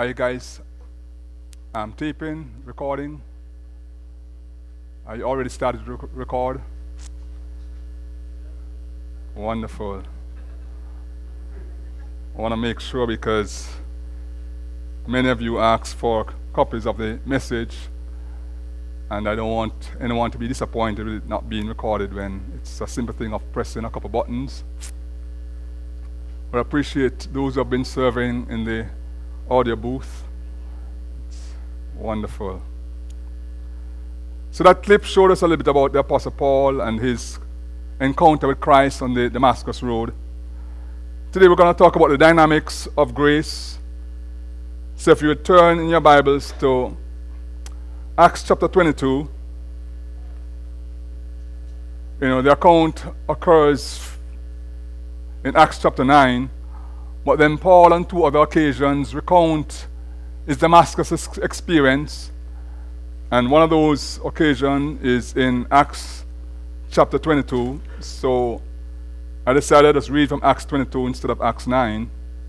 Are you guys taping, recording? Are you already started to record? Wonderful. I want to make sure because many of you asked for copies of the message, and I don't want anyone to be disappointed with it not being recorded when it's a simple thing of pressing a couple buttons. But I appreciate those who have been serving in the audio booth. It's wonderful. So that clip showed us a little bit about the Apostle Paul and his encounter with Christ on the Damascus Road. Today we're going to talk about the dynamics of grace. So if you would turn in your Bibles to Acts chapter 22. The account occurs in Acts chapter 9, but then Paul on two other occasions recount his Damascus experience, and one of those occasions is in Acts chapter 22. So I decided to read from Acts 22 instead of Acts 9.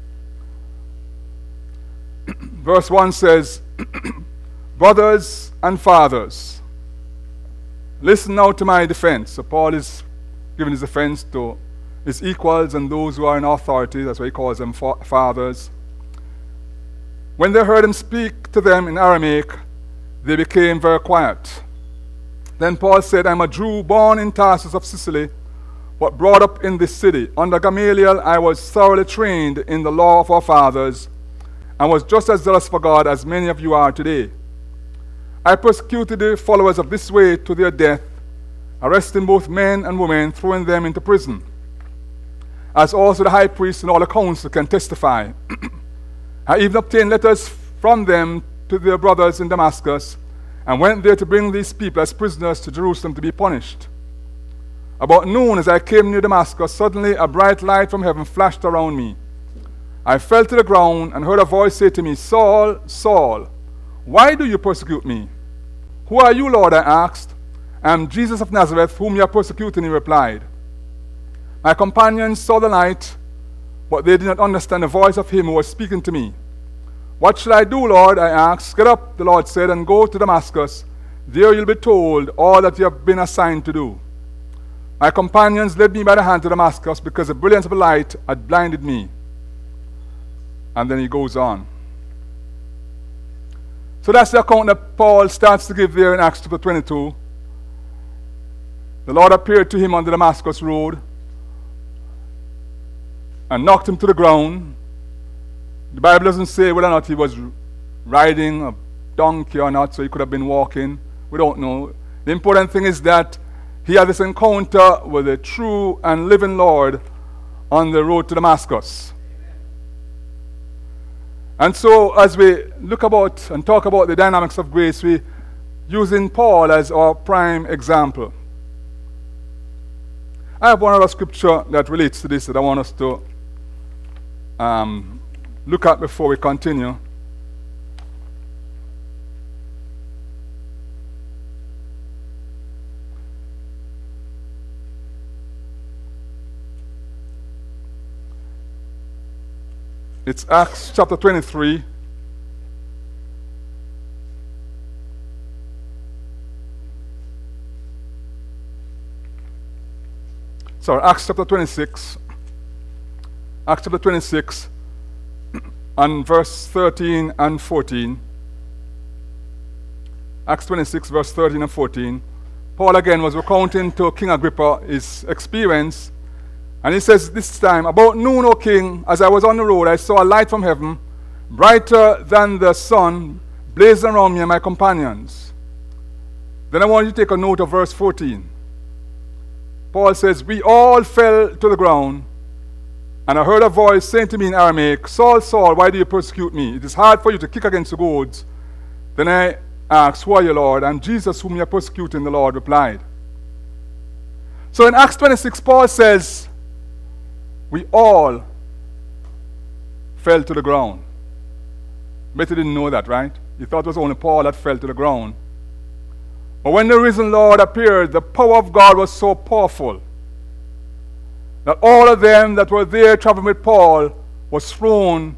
Verse 1 says, "Brothers and fathers, listen now to my defense." So Paul is giving his defense to his equals and those who are in authority. That's why he calls them fathers. When they heard him speak to them in Aramaic, they became very quiet. Then Paul said, "I'm a Jew born in Tarsus of Sicily, but brought up in this city. Under Gamaliel I was thoroughly trained in the law of our fathers, and was just as zealous for God as many of you are today. I persecuted the followers of this way to their death, arresting both men and women, throwing them into prison, as also the high priest and all the council can testify. I even obtained letters from them to their brothers in Damascus, and went there to bring these people as prisoners to Jerusalem to be punished. About noon, as I came near Damascus, suddenly a bright light from heaven flashed around me. I fell to the ground and heard a voice say to me, 'Saul, Saul, why do you persecute me?' 'Who are you, Lord?' I asked. 'I am Jesus of Nazareth, whom you are persecuting,' he replied. My companions saw the light, but they did not understand the voice of him who was speaking to me. 'What should I do, Lord?' I asked. 'Get up,' the Lord said, 'and go to Damascus. There you'll be told all that you have been assigned to do.' My companions led me by the hand to Damascus because the brilliance of the light had blinded me." And then he goes on. So that's the account that Paul starts to give there in Acts chapter 22. The Lord appeared to him on the Damascus road and knocked him to the ground. The Bible doesn't say whether or not he was riding a donkey or not, so he could have been walking. We don't know. The important thing is that he had this encounter with a true and living Lord on the road to Damascus. And so as we look about and talk about the dynamics of grace, we're using Paul as our prime example. I have one other scripture that relates to this that I want us to look at before we continue. It's Acts chapter 23. Acts chapter 26. Acts chapter 26 and verse 13 and 14. Acts 26 verse 13 and 14. Paul again was recounting to King Agrippa his experience. And he says this time, "About noon, O king, as I was on the road, I saw a light from heaven, brighter than the sun, blazing around me and my companions." Then I want you to take a note of verse 14. Paul says, "We all fell to the ground, and I heard a voice saying to me in Aramaic, 'Saul, Saul, why do you persecute me? It is hard for you to kick against the goads.' Then I asked, 'Who are you, Lord?' And Jesus, whom you are persecuting," the Lord replied." So in Acts 26, Paul says, we all fell to the ground. Bet you didn't know that, right? You thought it was only Paul that fell to the ground. But when the risen Lord appeared, the power of God was so powerful that all of them that were there traveling with Paul was thrown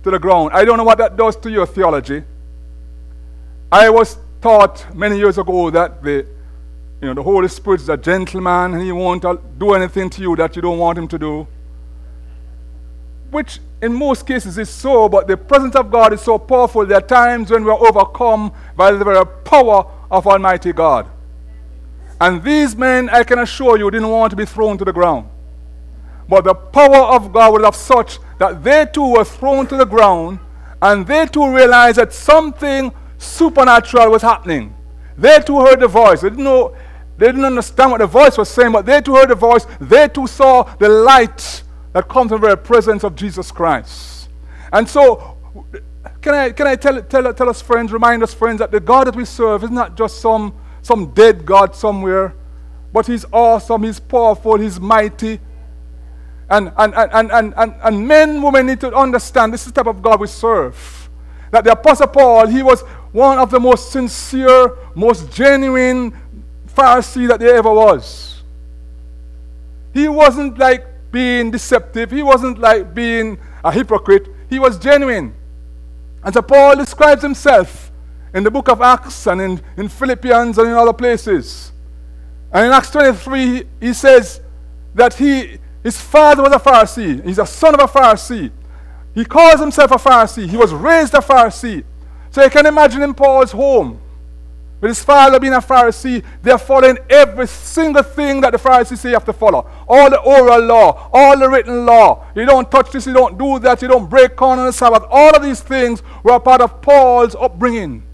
to the ground. I don't know what that does to your theology. I was taught many years ago that the Holy Spirit is a gentleman and he won't do anything to you that you don't want him to do. Which in most cases is so, but the presence of God is so powerful. There are times when we are overcome by the very power of Almighty God. And these men, I can assure you, didn't want to be thrown to the ground. But the power of God was of such that they too were thrown to the ground, and they too realized that something supernatural was happening. They too heard the voice. They didn't understand what the voice was saying, but they too heard the voice. They too saw the light that comes from the very presence of Jesus Christ. And so, can I tell us friends, remind us friends, that the God that we serve is not just some dead God somewhere, but he's awesome, he's powerful, he's mighty. And men, women need to understand this is the type of God we serve. That the Apostle Paul, he was one of the most sincere, most genuine Pharisee that there ever was. He wasn't like being deceptive. He wasn't like being a hypocrite. He was genuine. And so Paul describes himself in the book of Acts and in Philippians and in other places. And in Acts 23, he says that his father was a Pharisee. He's a son of a Pharisee. He calls himself a Pharisee. He was raised a Pharisee. So you can imagine in Paul's home, with his father being a Pharisee, they're following every single thing that the Pharisees say you have to follow. All the oral law, all the written law. You don't touch this, you don't do that, you don't break corn on the Sabbath. All of these things were a part of Paul's upbringing.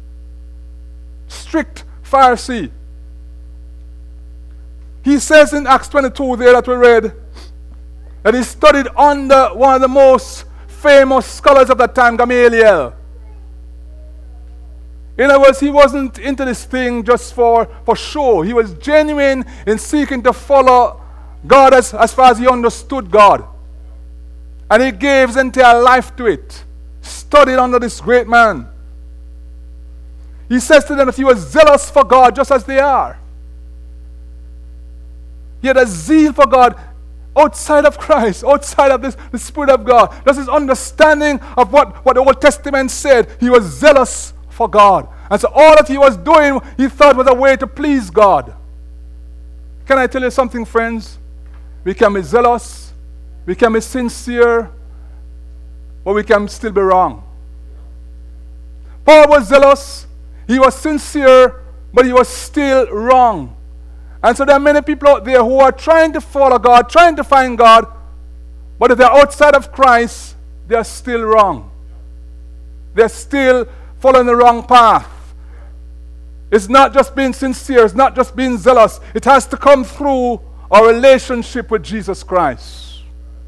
Strict Pharisee. He says in Acts 22 there that we read, that he studied under one of the most famous scholars of that time, Gamaliel. In other words, he wasn't into this thing just for show. He was genuine in seeking to follow God as far as he understood God. And he gave his entire life to it. Studied under this great man. He says to them that he was zealous for God just as they are. He had a zeal for God outside of Christ, outside of the Spirit of God. That's his understanding of what the Old Testament said. He was zealous for God. And so all that he was doing, he thought was a way to please God. Can I tell you something, friends? We can be zealous, we can be sincere, but we can still be wrong. Paul was zealous, he was sincere, but he was still wrong. And so there are many people out there who are trying to follow God, trying to find God, but if they're outside of Christ, they're still wrong. They're still following the wrong path. It's not just being sincere, it's not just being zealous. It has to come through our relationship with Jesus Christ.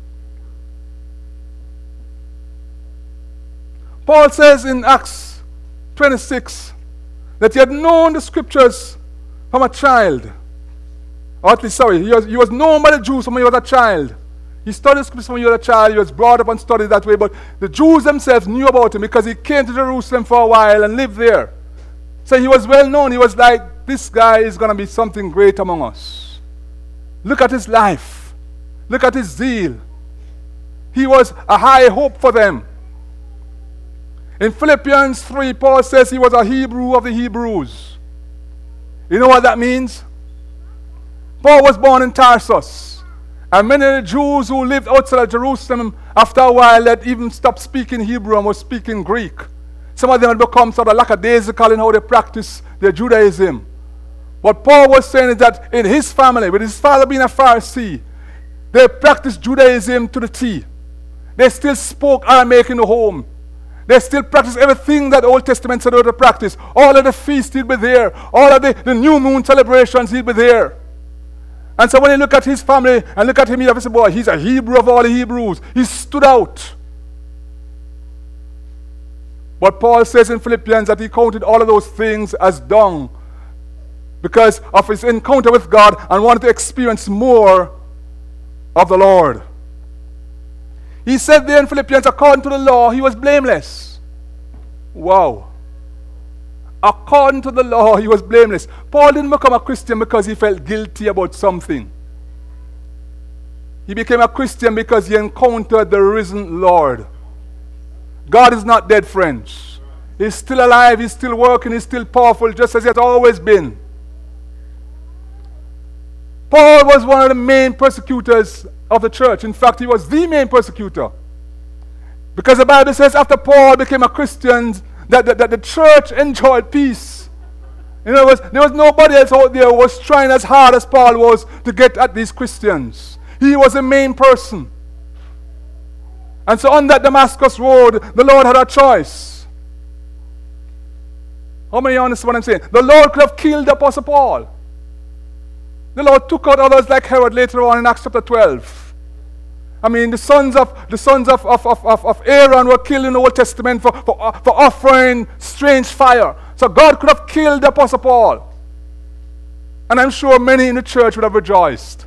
Paul says in Acts 26 that he had known the scriptures from a child. Or at least, he was known by the Jews from when he was a child. He studied scriptures when he was a child. He was brought up and studied that way. But the Jews themselves knew about him because he came to Jerusalem for a while and lived there. So he was well known. He was like, this guy is going to be something great among us. Look at his life. Look at his zeal. He was a high hope for them. In Philippians 3, Paul says he was a Hebrew of the Hebrews. You know what that means? Paul was born in Tarsus. And many of the Jews who lived outside of Jerusalem, after a while, had even stopped speaking Hebrew and was speaking Greek. Some of them had become sort of lackadaisical in how they practice their Judaism. What Paul was saying is that in his family, with his father being a Pharisee, they practiced Judaism to the T. They still spoke Aramaic in the home. They still practiced everything that the Old Testament said they were to practice. All of the feasts, he'd be there. All of the new moon celebrations, he'd be there. And so when you look at his family and look at him, you have to say, boy, he's a Hebrew of all the Hebrews. He stood out. But Paul says in Philippians that he counted all of those things as dung because of his encounter with God and wanted to experience more of the Lord. He said there in Philippians, according to the law, he was blameless. Wow. According to the law, he was blameless. Paul didn't become a Christian because he felt guilty about something. He became a Christian because he encountered the risen Lord. God is not dead, friends. He's still alive, he's still working, he's still powerful, just as he has always been. Paul was one of the main persecutors of the church. In fact, he was the main persecutor. Because the Bible says after Paul became a Christian, that the church enjoyed peace. In other words, there was nobody else out there who was trying as hard as Paul was to get at these Christians. He was the main person. And so on that Damascus road, the Lord had a choice. How many understand what I'm saying? The Lord could have killed the Apostle Paul. The Lord took out others like Herod later on in Acts chapter 12. I mean, the sons of Aaron were killed in the Old Testament for offering strange fire. So God could have killed the Apostle Paul. And I'm sure many in the church would have rejoiced.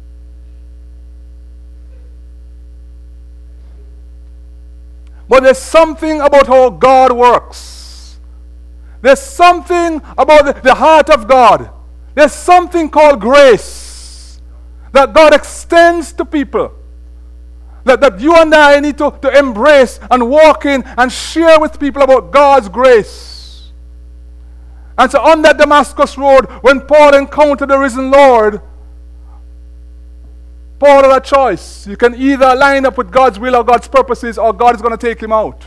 But there's something about how God works. There's something about the heart of God. There's something called grace that God extends to people. That you and I need to embrace and walk in and share with people about God's grace. And so on that Damascus road, when Paul encountered the risen Lord, Paul had a choice. You can either line up with God's will or God's purposes, or God is going to take him out.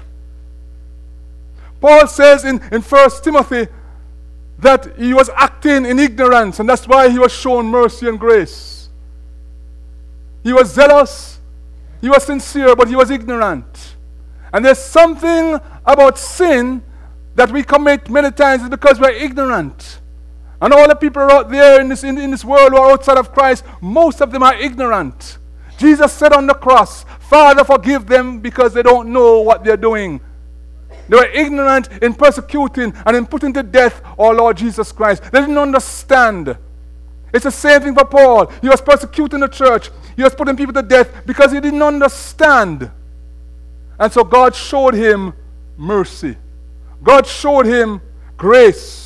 Paul says in 1 Timothy that he was acting in ignorance, and that's why he was shown mercy and grace. He was zealous, he was sincere, but he was ignorant. And there's something about sin that we commit many times because we're ignorant. And all the people out there in this world who are outside of Christ, most of them are ignorant. Jesus said on the cross, Father, forgive them because they don't know what they're doing. They were ignorant in persecuting and in putting to death our Lord Jesus Christ. They didn't understand. It's the same thing for Paul. He was persecuting the church. He was putting people to death because he didn't understand. And so God showed him mercy. God showed him grace.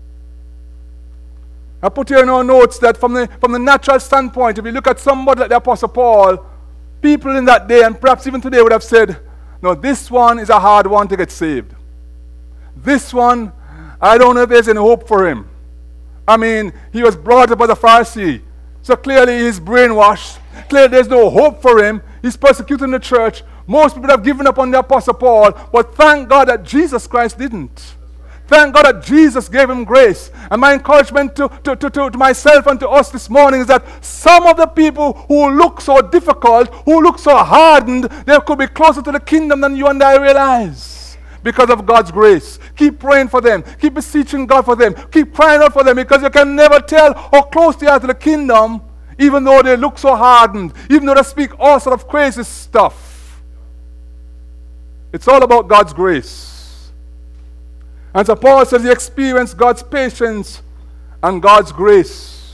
I put here in our notes that from the natural standpoint, if you look at somebody like the Apostle Paul, people in that day, and perhaps even today, would have said, no, this one is a hard one to get saved. This one, I don't know if there's any hope for him. I mean, he was brought up as a Pharisee, so clearly he's brainwashed. Clearly there's no hope for him. He's persecuting the church. Most people have given up on the Apostle Paul, but thank God that Jesus Christ didn't. Thank God that Jesus gave him grace. And my encouragement to myself and to us this morning is that some of the people who look so difficult, who look so hardened, they could be closer to the kingdom than you and I realize because of God's grace. Keep praying for them. Keep beseeching God for them. Keep crying out for them, because you can never tell how close they are to the kingdom, even though they look so hardened, even though they speak all sort of crazy stuff. It's all about God's grace. And so Paul says he experienced God's patience and God's grace.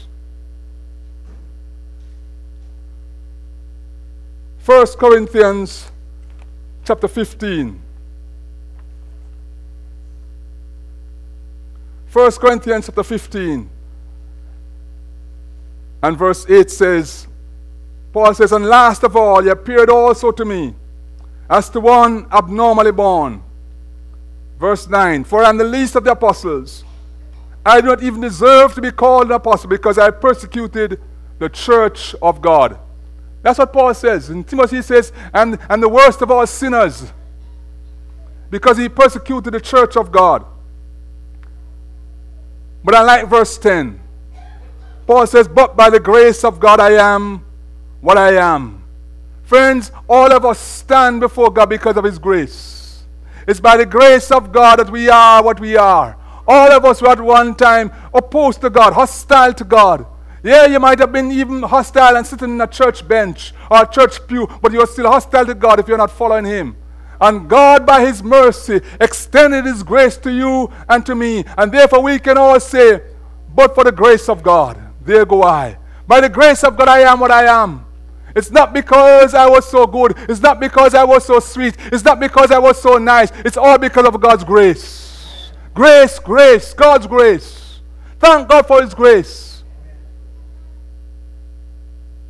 1 Corinthians chapter 15. 1 Corinthians chapter 15 and verse 8 says, Paul says, and last of all, he appeared also to me as to one abnormally born. Verse 9, for I am the least of the apostles. I do not even deserve to be called an apostle because I persecuted the church of God. That's what Paul says. In Timothy he says, and the worst of all sinners, because he persecuted the church of God. But I like verse 10. Paul says, but by the grace of God I am what I am. Friends, all of us stand before God because of his grace. It's by the grace of God that we are what we are. All of us were at one time opposed to God, hostile to God. Yeah, you might have been even hostile and sitting in a church bench or a church pew, but you're still hostile to God if you're not following him. And God, by his mercy, extended his grace to you and to me. And therefore we can all say, but for the grace of God, there go I. By the grace of God I am what I am. It's not because I was so good. It's not because I was so sweet. It's not because I was so nice. It's all because of God's grace. Grace, grace, God's grace. Thank God for his grace.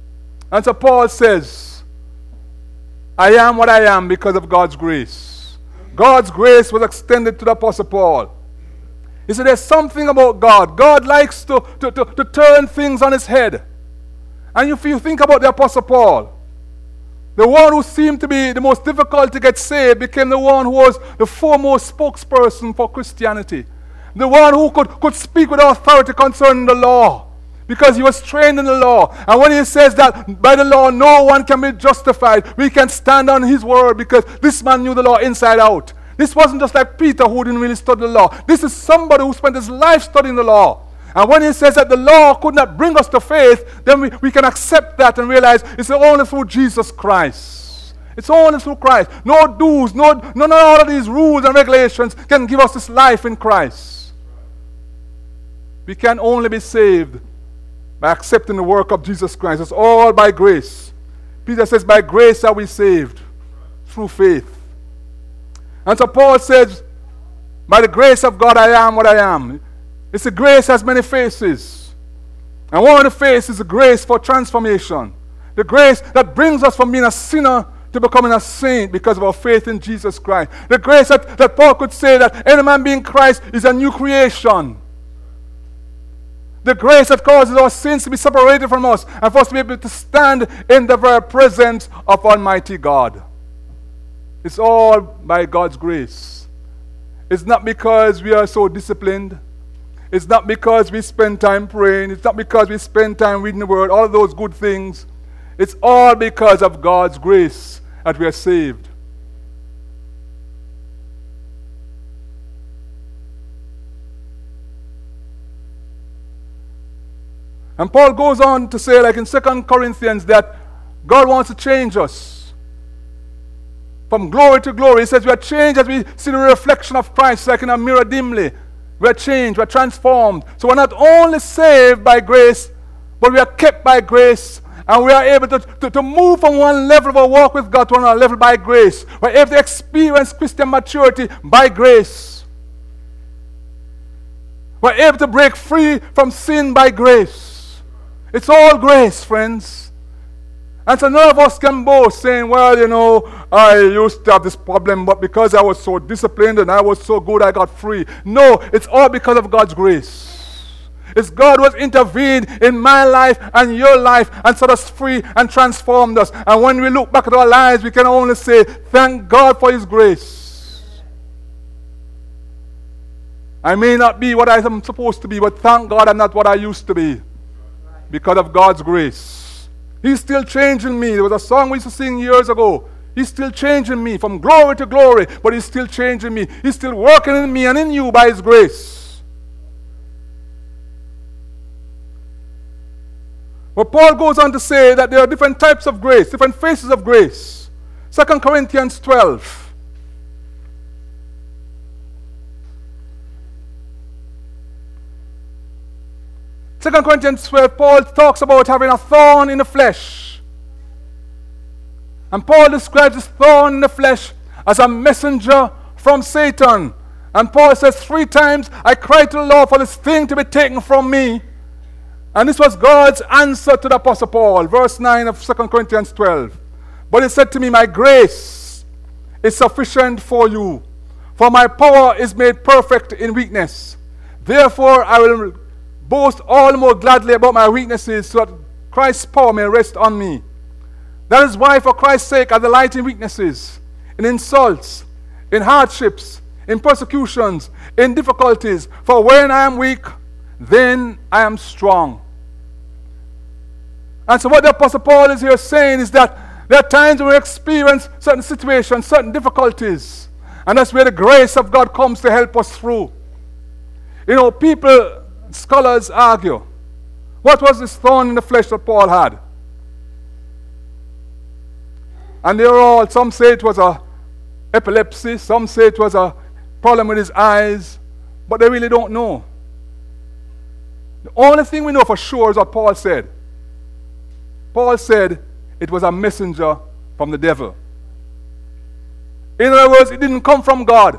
And so Paul says, I am what I am because of God's grace. God's grace was extended to the Apostle Paul. He said there's something about God. God likes to turn things on his head. And if you think about the Apostle Paul, the one who seemed to be the most difficult to get saved became the one who was the foremost spokesperson for Christianity. The one who could speak with authority concerning the law, because he was trained in the law. And when he says that by the law no one can be justified, we can stand on his word because this man knew the law inside out. This wasn't just like Peter who didn't really study the law. This is somebody who spent his life studying the law. And when he says that the law could not bring us to faith, then we can accept that and realize it's only through Jesus Christ. It's only through Christ. No dues, none of all of these rules and regulations can give us this life in Christ. We can only be saved by accepting the work of Jesus Christ. It's all by grace. Peter says, by grace are we saved through faith. And so Paul says, by the grace of God I am what I am. It's the grace has many faces. And one of the faces is the grace for transformation. The grace that brings us from being a sinner to becoming a saint because of our faith in Jesus Christ. The grace that Paul could say that any man being Christ is a new creation. The grace that causes our sins to be separated from us and for us to be able to stand in the very presence of Almighty God. It's all by God's grace. It's not because we are so disciplined. It's not because we spend time praying. It's not because we spend time reading the Word. All of those good things. It's all because of God's grace that we are saved. And Paul goes on to say, like in 2 Corinthians, that God wants to change us from glory to glory. He says we are changed as we see the reflection of Christ, like in a mirror dimly. We are changed, we are transformed. So we're not only saved by grace, but we are kept by grace. And we are able to move from one level of our walk with God to another level by grace. We're able to experience Christian maturity by grace. We're able to break free from sin by grace. It's all grace, friends. And so none of us can boast saying, well, you know, I used to have this problem, but because I was so disciplined and I was so good, I got free. No, it's all because of God's grace. It's God who has intervened in my life and your life and set us free and transformed us. And when we look back at our lives, we can only say, thank God for His grace. I may not be what I am supposed to be, but thank God I'm not what I used to be because of God's grace. He's still changing me. There was a song we used to sing years ago. He's still changing me from glory to glory, but He's still changing me. He's still working in me and in you by His grace. But Paul goes on to say that there are different types of grace, different phases of grace. 2 Corinthians 12. 2 Corinthians 12, Paul talks about having a thorn in the flesh. And Paul describes this thorn in the flesh as a messenger from Satan. And Paul says 3 times, I cried to the Lord for this thing to be taken from me. And this was God's answer to the Apostle Paul. Verse 9 of 2 Corinthians 12. But he said to me, my grace is sufficient for you, for my power is made perfect in weakness. Therefore I will boast all the more gladly about my weaknesses, so that Christ's power may rest on me. That is why, for Christ's sake, I delight in weaknesses, in insults, in hardships, in persecutions, in difficulties. For when I am weak, then I am strong. And so what the Apostle Paul is here saying is that there are times when we experience certain situations, certain difficulties. And that's where the grace of God comes to help us through. You know, scholars argue, what was this thorn in the flesh that Paul had? And they're all, some say it was a epilepsy, some say it was a problem with his eyes, but they really don't know. The only thing we know for sure is what Paul said. Paul said it was a messenger from the devil. In other words, it didn't come from God.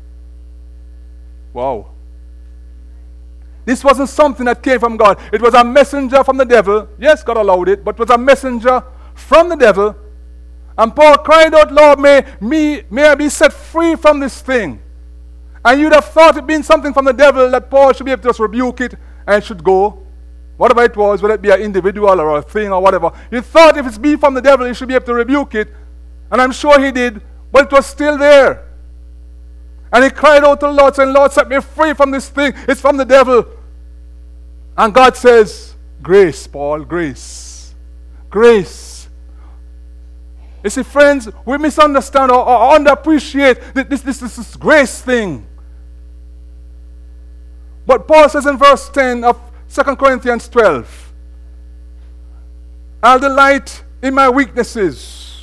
Wow. This wasn't something that came from God. It was a messenger from the devil. Yes, God allowed it, but it was a messenger from the devil. And Paul cried out, Lord, may I be set free from this thing. And you'd have thought it being something from the devil that Paul should be able to just rebuke it and it should go. Whatever it was, whether it be an individual or a thing or whatever. You thought if it's be from the devil, you should be able to rebuke it. And I'm sure he did, but it was still there. And he cried out to the Lord, saying, Lord, set me free from this thing. It's from the devil. And God says, grace, Paul, grace. Grace. You see, friends, we misunderstand or underappreciate this grace thing. But Paul says in verse 10 of 2 Corinthians 12, I'll delight in my weaknesses.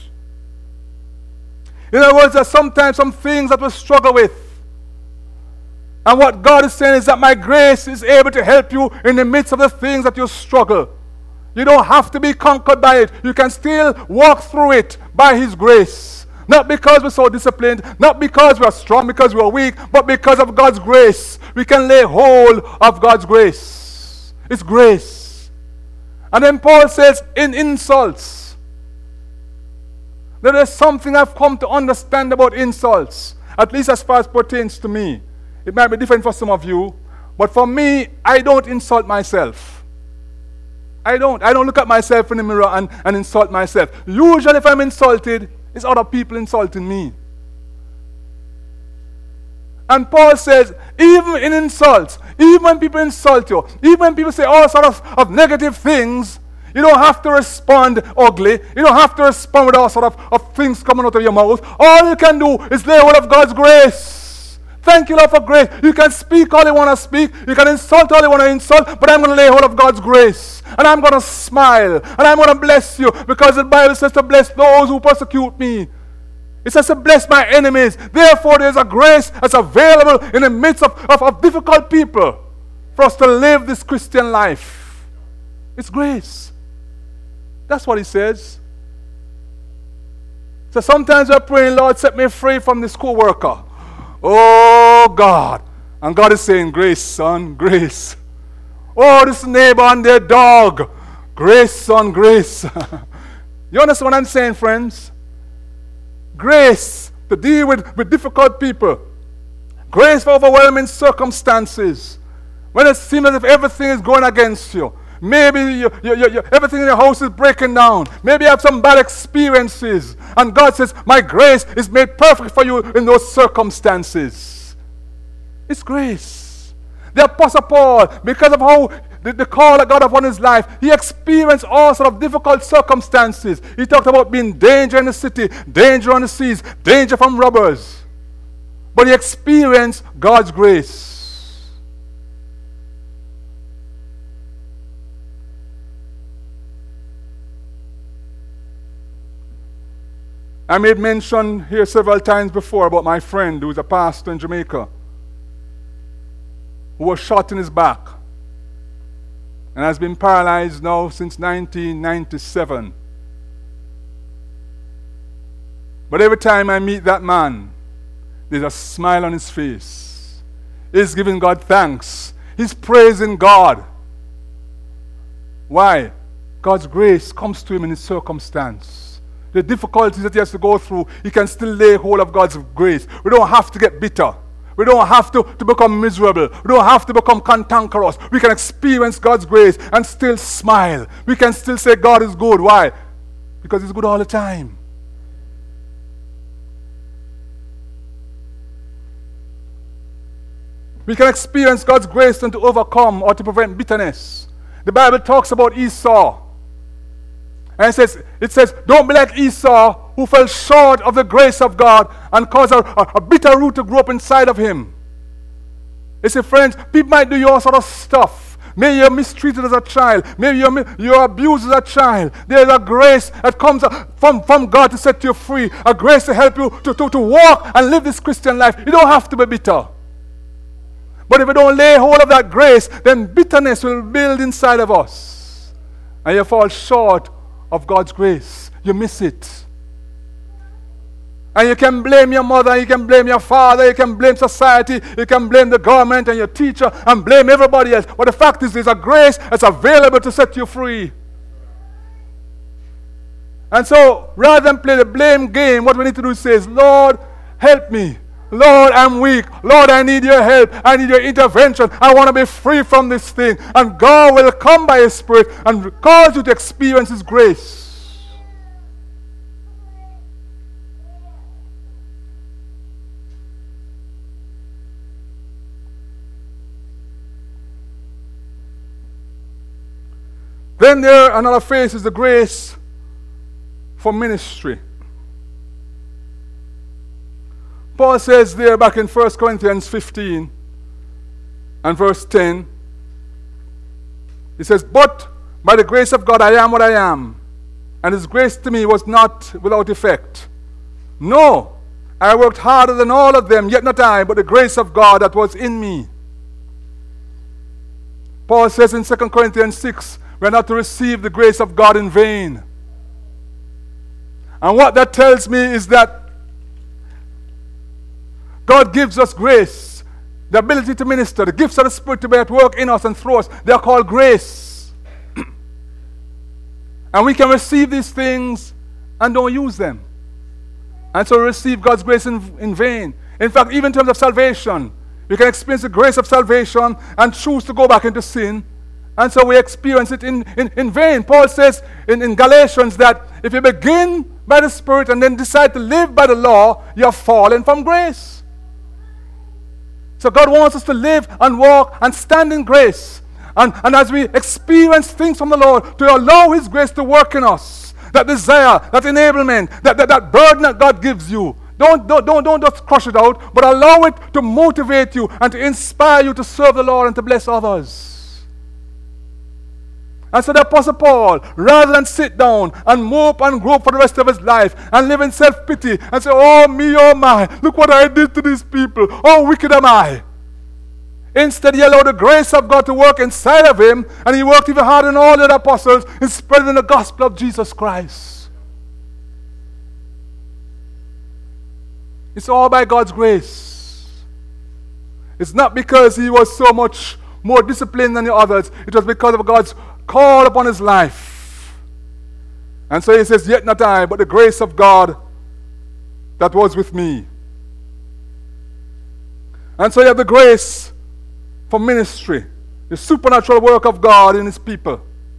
In other words, there's sometimes some things that we struggle with. And what God is saying is that my grace is able to help you in the midst of the things that you struggle. You don't have to be conquered by it. You can still walk through it by His grace. Not because we're so disciplined, not because we're strong, because we're weak, but because of God's grace. We can lay hold of God's grace. It's grace. And then Paul says, in insults. There is something I've come to understand about insults, at least as far as pertains to me. It might be different for some of you, but for me, I don't insult myself. I don't look at myself in the mirror and insult myself. Usually if I'm insulted, it's other people insulting me. And Paul says, even in insults, even when people insult you, even when people say all sorts of negative things, you don't have to respond ugly. You don't have to respond with all sorts of things coming out of your mouth. All you can do is lay hold of God's grace. Thank you, Lord, for grace. You can speak all you want to speak. You can insult all you want to insult. But I'm going to lay hold of God's grace. And I'm going to smile. And I'm going to bless you. Because the Bible says to bless those who persecute me. It says to bless my enemies. Therefore, there's a grace that's available in the midst of difficult people for us to live this Christian life. It's grace. That's what he says. So sometimes we're praying, Lord, set me free from this co-worker. Oh, God. And God is saying, grace, son, grace. Oh, this neighbor and their dog. Grace, son, grace. You understand what I'm saying, friends? Grace to deal with difficult people. Grace for overwhelming circumstances. When it seems as if everything is going against you. Maybe everything in your house is breaking down. Maybe you have some bad experiences. And God says, my grace is made perfect for you in those circumstances. It's grace. The Apostle Paul, because of how the call that God upon his life, he experienced all sorts of difficult circumstances. He talked about being danger in the city, danger on the seas, danger from robbers. But he experienced God's grace. I made mention here several times before about my friend who is a pastor in Jamaica who was shot in his back and has been paralyzed now since 1997. But every time I meet that man, there's a smile on his face. He's giving God thanks. He's praising God. Why? God's grace comes to him in his circumstance. The difficulties that he has to go through, he can still lay hold of God's grace. We don't have to get bitter. We don't have to become miserable. We don't have to become cantankerous. We can experience God's grace and still smile. We can still say God is good. Why? Because He's good all the time. We can experience God's grace and to overcome or to prevent bitterness. The Bible talks about Esau. And it says, don't be like Esau, who fell short of the grace of God and caused a bitter root to grow up inside of him. You see, friends, people might do all sort of stuff. Maybe you're mistreated as a child. Maybe you're abused as a child. There's a grace that comes from God to set you free. A grace to help you to walk and live this Christian life. You don't have to be bitter. But if we don't lay hold of that grace, then bitterness will build inside of us. And you fall short of God's grace. You miss it. And you can blame your mother, you can blame your father, you can blame society, you can blame the government and your teacher, and blame everybody else. But the fact is, there's a grace that's available to set you free. And so, rather than play the blame game, what we need to do is say, Lord, help me. Lord, I'm weak. Lord, I need your help. I need your intervention. I want to be free from this thing. And God will come by His Spirit and cause you to experience His grace. Then there, another phase is the grace for ministry. Paul says there back in 1 Corinthians 15 and verse 10, he says, but by the grace of God I am what I am, and His grace to me was not without effect. No, I worked harder than all of them, yet not I, but the grace of God that was in me. Paul says in 2 Corinthians 6, we are not to receive the grace of God in vain. And what that tells me is that God gives us grace, the ability to minister, the gifts of the Spirit to be at work in us and through us. They are called grace. And we can receive these things and don't use them. And so receive God's grace in vain. In fact, even in terms of salvation, we can experience the grace of salvation and choose to go back into sin. And so we experience it in vain. Paul says in Galatians that if you begin by the Spirit and then decide to live by the law, you have fallen from grace. So God wants us to live and walk and stand in grace. And as we experience things from the Lord, to allow His grace to work in us. That desire, that enablement, that burden that God gives you. Don't just crush it out, but allow it to motivate you and to inspire you to serve the Lord and to bless others. And so the Apostle Paul, rather than sit down and mope and grope for the rest of his life and live in self-pity and say, oh me, oh my, look what I did to these people. How wicked am I? Instead, he allowed the grace of God to work inside of him, and he worked even harder than all the other apostles in spreading the gospel of Jesus Christ. It's all by God's grace. It's not because he was so much more disciplined than the others. It was because of God's call upon his life. And so he says, yet not I, but the grace of God that was with me. And so you have the grace for ministry, the supernatural work of God in his people.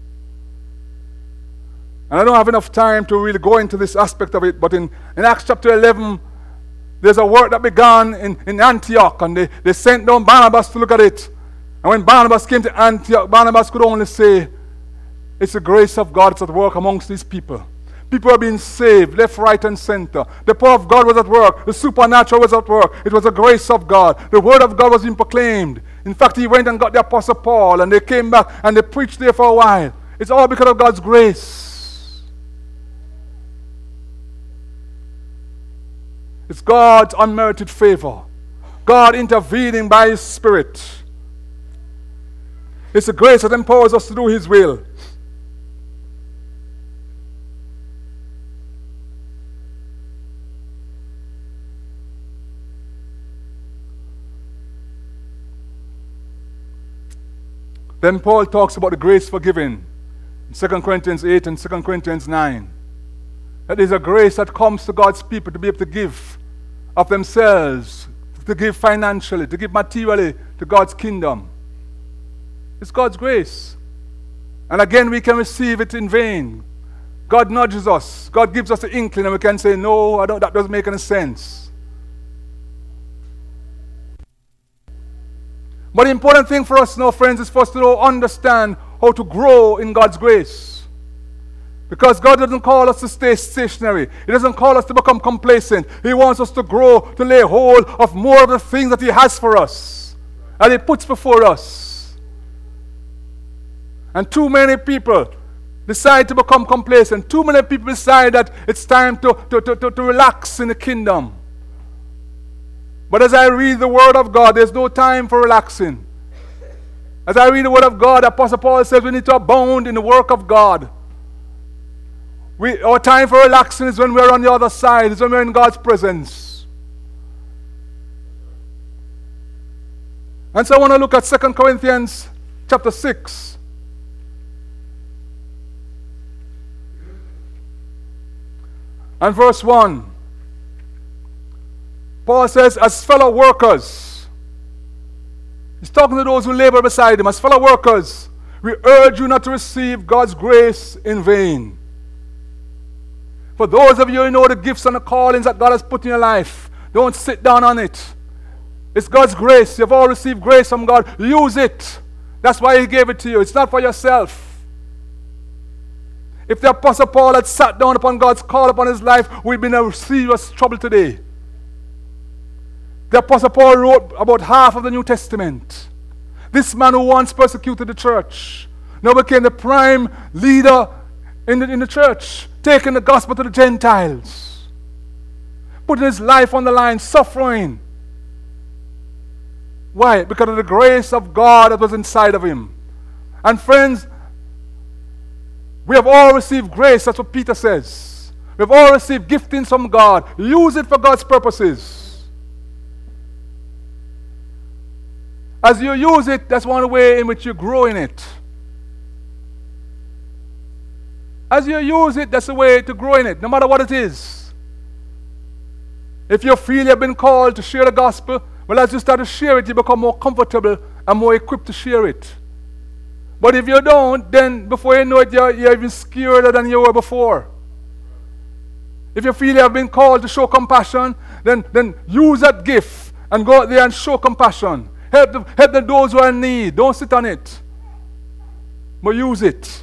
And I don't have enough time to really go into this aspect of it, but in Acts chapter 11, there's a work that began in Antioch, and they sent down Barnabas to look at it. And when Barnabas came to Antioch, Barnabas could only say, it's the grace of God that's at work amongst these people. People are being saved, left, right, and center. The power of God was at work. The supernatural was at work. It was the grace of God. The word of God was being proclaimed. In fact, he went and got the Apostle Paul, and they came back, and they preached there for a while. It's all because of God's grace. It's God's unmerited favor. God intervening by His Spirit. It's the grace that empowers us to do His will. Then Paul talks about the grace for giving in 2 Corinthians 8 and 2 Corinthians 9. That is a grace that comes to God's people to be able to give of themselves, to give financially, to give materially to God's kingdom. It's God's grace. And again, we can receive it in vain. God nudges us. God gives us the inkling, and we can say, no, that doesn't make any sense. But the important thing for us now, friends, is for us to understand how to grow in God's grace. Because God doesn't call us to stay stationary. He doesn't call us to become complacent. He wants us to grow, to lay hold of more of the things that He has for us, and He puts before us. And too many people decide to become complacent. Too many people decide that it's time to relax in the kingdom. But as I read the Word of God, there's no time for relaxing. As I read the Word of God, Apostle Paul says we need to abound in the work of God. Our time for relaxing is when we're on the other side, is when we're in God's presence. And so I want to look at 2 Corinthians chapter 6. And verse 1, Paul says, as fellow workers, he's talking to those who labor beside him, as fellow workers, we urge you not to receive God's grace in vain. For those of you who know the gifts and the callings that God has put in your life, don't sit down on it. It's God's grace. You've all received grace from God. Use it. That's why He gave it to you. It's not for yourself. If the Apostle Paul had sat down upon God's call upon his life, we'd be in serious trouble today. The Apostle Paul wrote about half of the New Testament. This man who once persecuted the church now became the prime leader in the church, taking the gospel to the Gentiles, putting his life on the line, suffering. Why? Because of the grace of God that was inside of him. And friends, we have all received grace. That's what Peter says. We've all received giftings from God. Use it for God's purposes. As you use it, that's one way in which you grow in it. As you use it, that's the way to grow in it, no matter what it is. If you feel you've been called to share the gospel, well, as you start to share it, you become more comfortable and more equipped to share it. But if you don't, then before you know it, you're even scarier than you were before. If you feel you have been called to show compassion, then use that gift and go out there and show compassion. Help those who are in need. Don't sit on it, but use it.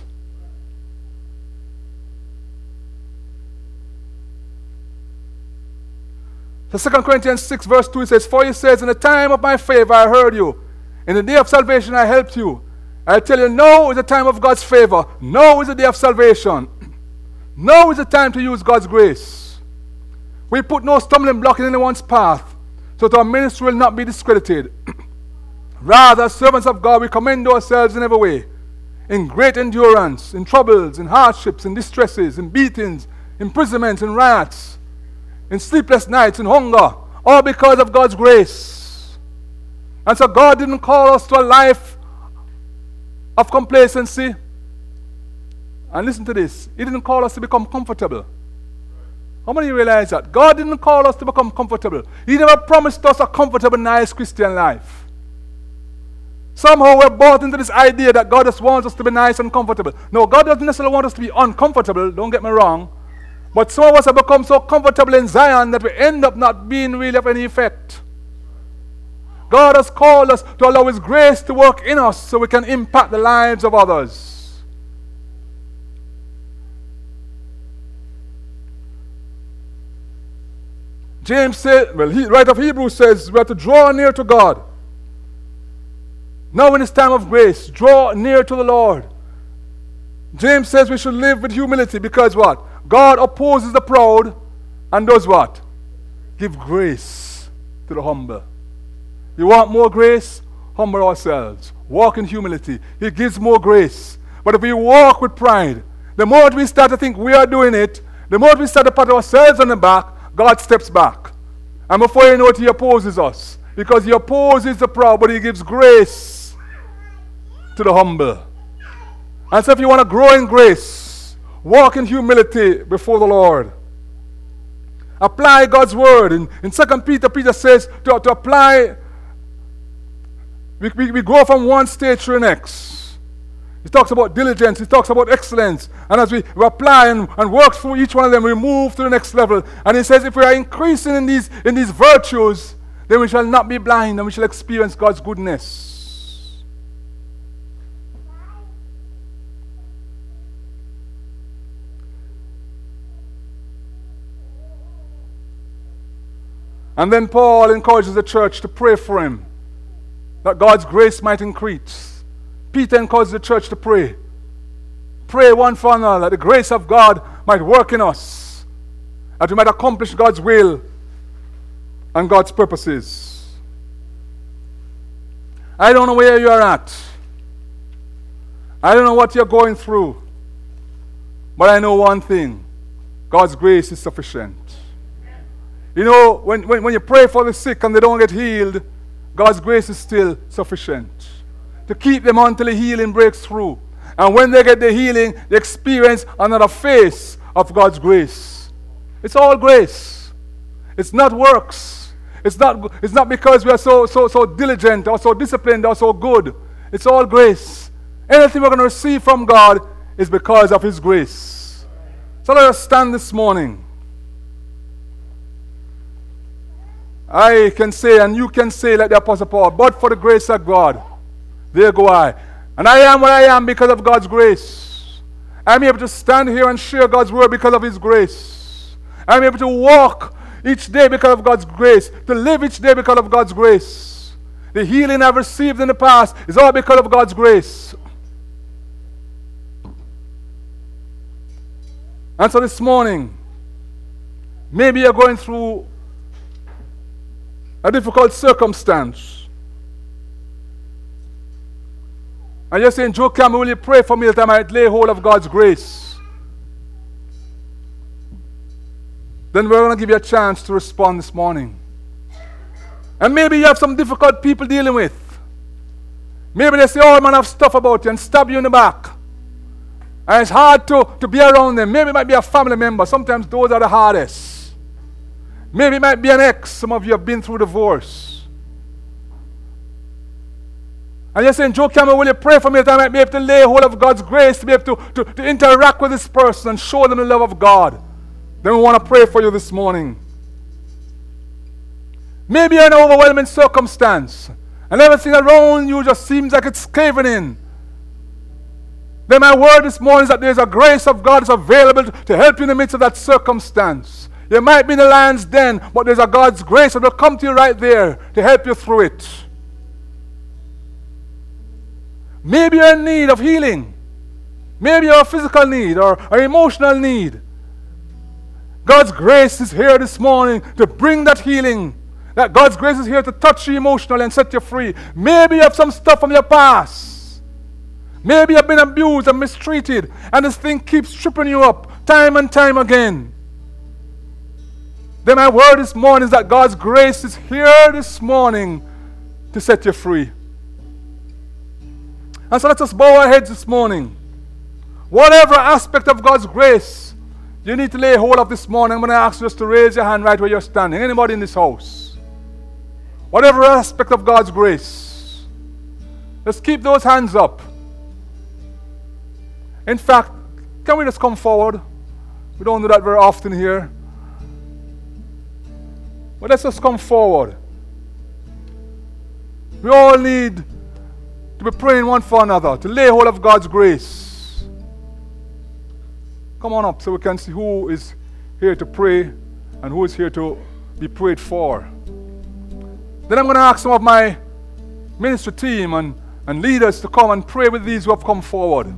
So 2 Corinthians 6 verse 2 says, for he says, in the time of my favor I heard you. In the day of salvation I helped you. I tell you, now is the time of God's favor. Now is the day of salvation. Now is the time to use God's grace. We put no stumbling block in anyone's path, so that our ministry will not be discredited. Rather, as servants of God, we commend ourselves in every way, in great endurance, in troubles, in hardships, in distresses, in beatings, imprisonments, in riots, in sleepless nights, in hunger, all because of God's grace. And so God didn't call us to a life of complacency. And listen to this, He didn't call us to become comfortable. How many of you realize that? God didn't call us to become comfortable. He never promised us a comfortable, nice Christian life. Somehow we're bought into this idea that God just wants us to be nice and comfortable. No, God doesn't necessarily want us to be uncomfortable, don't get me wrong. But some of us have become so comfortable in Zion that we end up not being really of any effect. God has called us to allow His grace to work in us so we can impact the lives of others. James said, writer of Hebrews says, we have to draw near to God. Now in this time of grace, draw near to the Lord. James says we should live with humility because what? God opposes the proud and does what? Give grace to the humble. You want more grace? Humble ourselves. Walk in humility. He gives more grace. But if we walk with pride, the more we start to think we are doing it, the more we start to pat ourselves on the back, God steps back. And before you know it, He opposes us. Because He opposes the proud, but He gives grace to the humble. And so if you want to grow in grace, walk in humility before the Lord. Apply God's word. In 2 Peter, Peter says to apply, we go from one stage to the next. He talks about diligence, he talks about excellence. And as we apply and work through each one of them, we move to the next level. And he says if we are increasing in these virtues, then we shall not be blind and we shall experience God's goodness. And then Paul encourages the church to pray for him, that God's grace might increase. Peter encourages the church to pray. Pray one for another, that the grace of God might work in us, that we might accomplish God's will and God's purposes. I don't know where you are at. I don't know what you're going through. But I know one thing. God's grace is sufficient. You know, when you pray for the sick and they don't get healed, God's grace is still sufficient to keep them until the healing breaks through. And when they get the healing, they experience another phase of God's grace. It's all grace. It's not works. It's not because we are so diligent or so disciplined or so good. It's all grace. Anything we're going to receive from God is because of His grace. So let us stand this morning. I can say, and you can say like the Apostle Paul, but for the grace of God, there go I. And I am what I am because of God's grace. I'm able to stand here and share God's word because of His grace. I'm able to walk each day because of God's grace, to live each day because of God's grace. The healing I've received in the past is all because of God's grace. And so this morning, maybe you're going through a difficult circumstance. And you're saying, Joe Campbell, will you pray for me that I might lay hold of God's grace? Then we're going to give you a chance to respond this morning. And maybe you have some difficult people dealing with. Maybe they say, oh man, I have stuff about you, and stab you in the back. And it's hard to be around them. Maybe it might be a family member. Sometimes those are the hardest. Maybe it might be an ex. Some of you have been through divorce. And you're saying, Joe Campbell, will you pray for me that I might be able to lay hold of God's grace, to be able to interact with this person and show them the love of God? Then we want to pray for you this morning. Maybe you're in an overwhelming circumstance and everything around you just seems like it's caving in. Then my word this morning is that there's a grace of God that's available to help you in the midst of that circumstance. You might be in the lion's den, but there's a God's grace that will come to you right there to help you through it. Maybe you're in need of healing. Maybe you're a physical need or an emotional need. God's grace is here this morning to bring that healing. That God's grace is here to touch you emotionally and set you free. Maybe you have some stuff from your past. Maybe you've been abused and mistreated, and this thing keeps tripping you up time and time again. Then my word this morning is that God's grace is here this morning to set you free. And so let us bow our heads this morning. Whatever aspect of God's grace you need to lay hold of this morning, I'm going to ask you just to raise your hand right where you're standing. Anybody in this house? Whatever aspect of God's grace. Let's keep those hands up. In fact, can we just come forward? We don't do that very often here. But let's just come forward. We all need to be praying one for another, to lay hold of God's grace. Come on up so we can see who is here to pray and who is here to be prayed for. Then I'm going to ask some of my ministry team and leaders to come and pray with these who have come forward.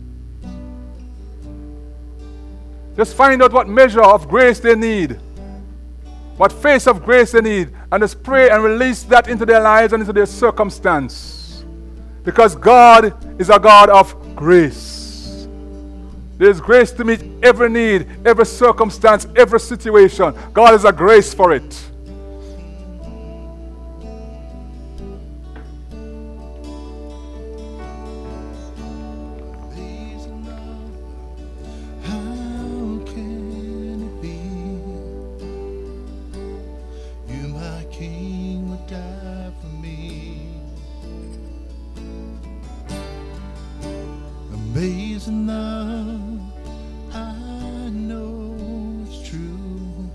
Just find out what measure of grace they need, what face of grace they need, and just pray and release that into their lives and into their circumstance. Because God is a God of grace. There's grace to meet every need, every circumstance, every situation. God has a grace for it. Amazing love, I know it's true.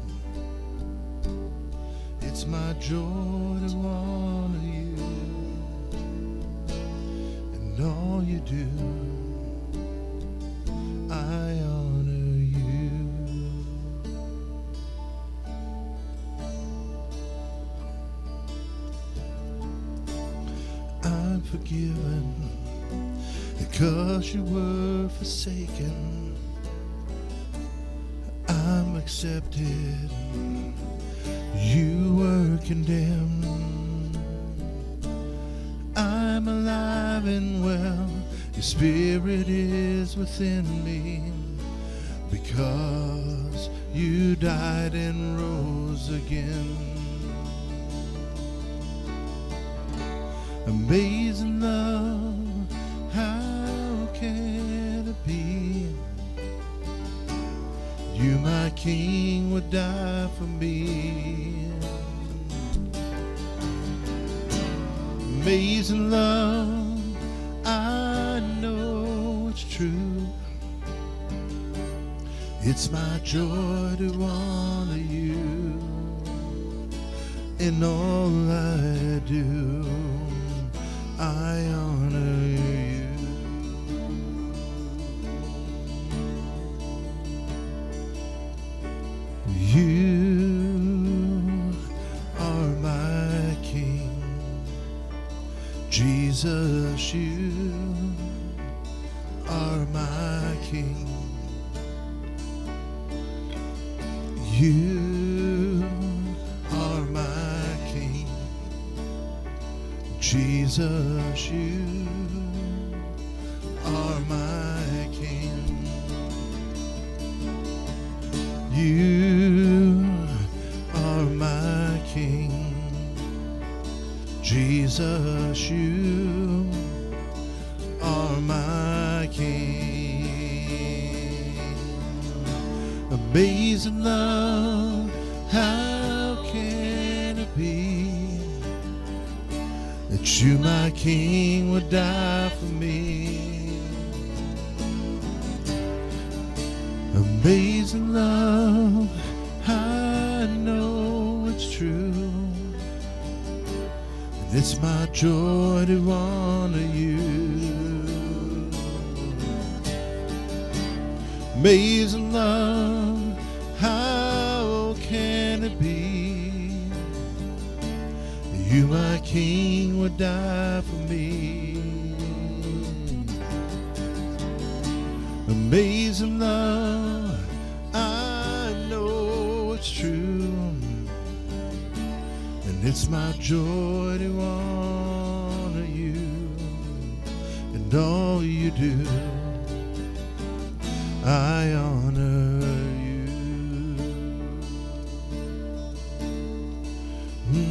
It's my joy to honor you and all you do. I honor you. I'm forgiven because you were forsaken. I'm accepted. You were condemned. I'm alive and well. Your spirit is within me. Because you died and rose again. Amazing love, how can it be? You my King, would die for me. Amazing love, I know it's true. It's my joy to honor you in all I do. I honor you. You are my King, Jesus, you are my King. You are my King, Jesus, you are my King. You are my King, Jesus, you are my King. Amazing love, how can it be that you, my King, would die for me? Amazing love, I know it's true. And it's my joy to honor you. Amazing love, how can it be that you, my King, would die for me? Amazing love, I know it's true, and it's my joy to honor you and all you do. I honor